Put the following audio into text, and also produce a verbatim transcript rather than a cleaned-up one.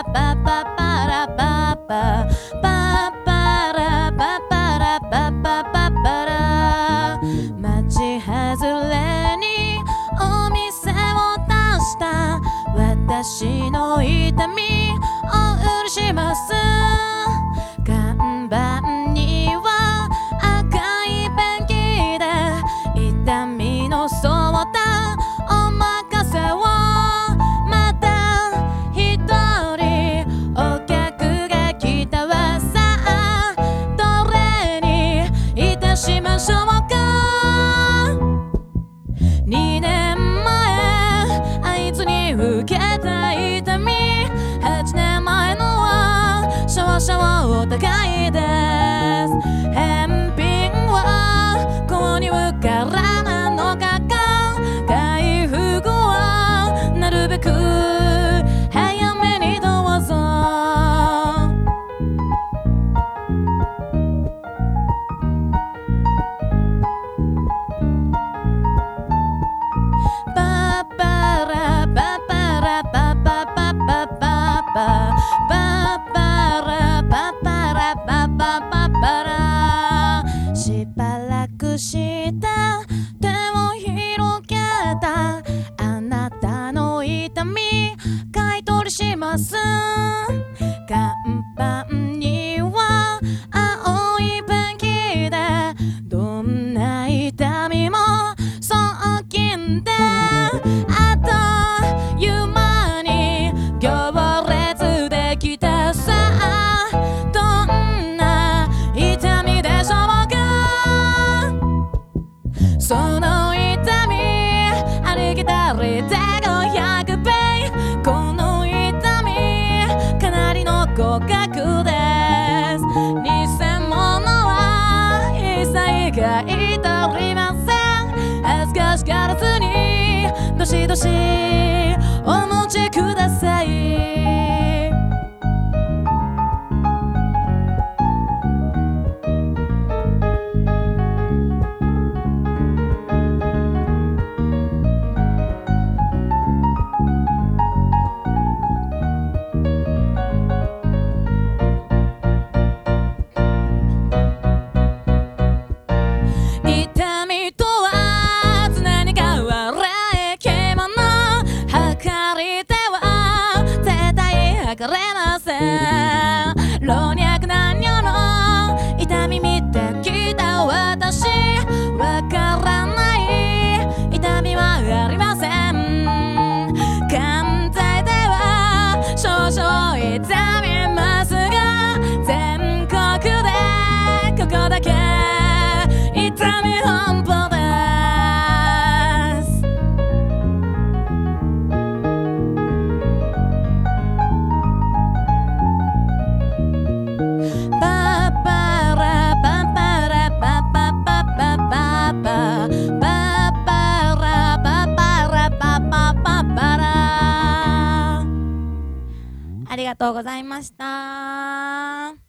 パパパラパパパパラパパラパパパパラ町外れにお店を出した私の痛みを許します。看板には赤いペンキで痛みの相談お任せを。また一人お客が来たわ。さあどれにいたしましょうか。にねんまえあいつに受けた痛み、はちねんまえのは少々お高いです。返品は購入からなのかか、回復はなるべく早めにどうぞ。パパラパパラパパパパパパパパラパパラパパパパラしばらくした手を広げたあなたの痛み買い取りします。看板には青いペンキでどんな痛みも送金であっという間に行列できた。さあどんな痛みでしょうか。その痛みありきたりでごひゃくべい、この痛みかなりの高額です。偽物は一切買い取りません。恥ずかしがらずにどしどしお持ちください。痛みとは常に変わる生き物、測り手は絶対測れません。老若男女の痛み見てきた私、わからない痛みはありません。関西では少々痛みますが、全国でここだけ痛み本舗です。パパラパパラパパパパパパパパラパパラパパパパラ。ありがとうございました。